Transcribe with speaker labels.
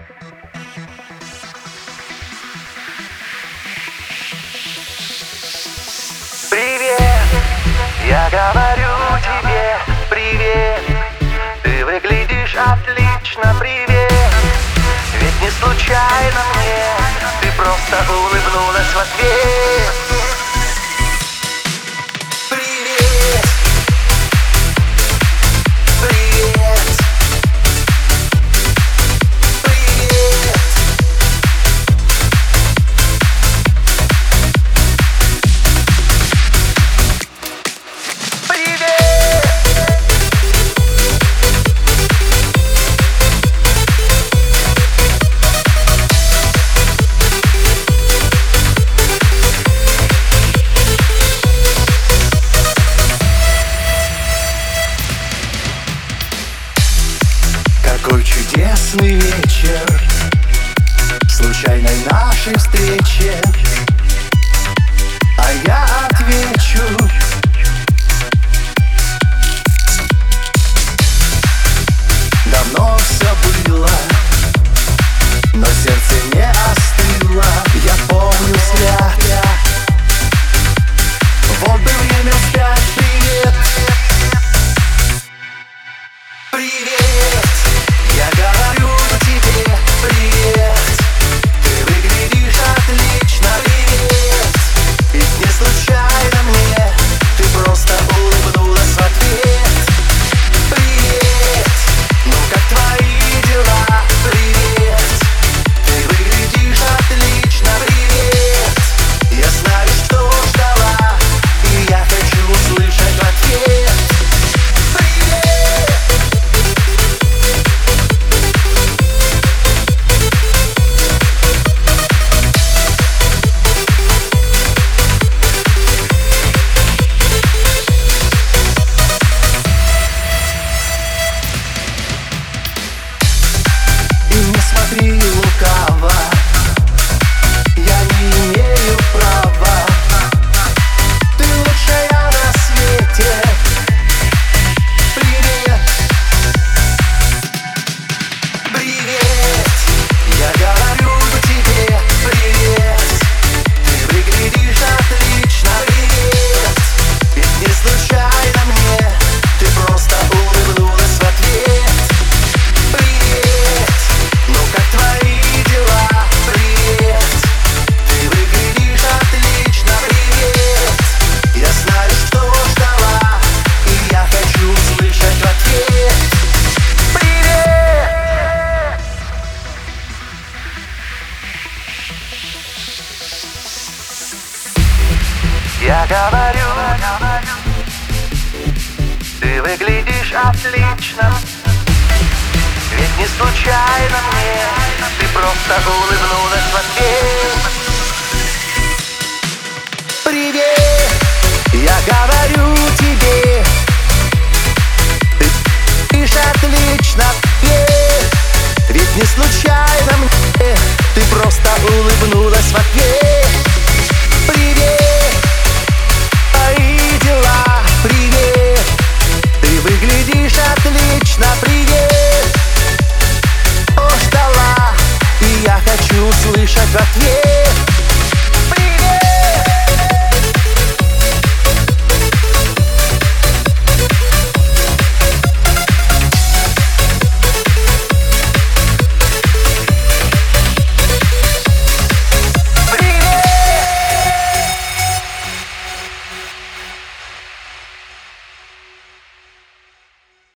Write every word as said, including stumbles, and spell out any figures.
Speaker 1: Привет, я говорю тебе привет. Ты выглядишь отлично, привет. Ведь не случайно мне ты просто улыбнулась в ответ. Привет, привет, привет.
Speaker 2: Какой чудесный вечер в случайной нашей встрече. А я отвечу: давно все было, но сердце не остыло. Я помню взгляд, вот бы время вспять. Привет, привет, я говорю тебе привет. Ты выглядишь отлично, привет. Ведь не случайно мне ты просто улыбнулась в ответ. Привет, ну как твои дела? Привет, ты выглядишь отлично, привет. Я знаю, что ждала, и я хочу услышать в ответ. Смотри лукаво, я не имею права. Ты лучшая на свете. Привет, привет, я говорю тебе привет. Ты выглядишь отлично, привет. Ведь не случайно мне ты просто улыбнулась в ответ. Привет, ну как твои дела? Привет, ты выглядишь отлично, привет. Я знаю, что ждала, и я хочу услышать в ответ. Привет.
Speaker 1: Я говорю, ты выглядишь отлично. Ведь не случайно мне ты просто улыбнулась в ответ.
Speaker 2: Привет, я говорю тебе, ты видишь отлично, привет. Ведь не случайно мне ты просто улыбнулась в ответ. Привет, твои дела? Привет, ты выглядишь отлично, привет. Ждала, и я хочу услышать в ответ.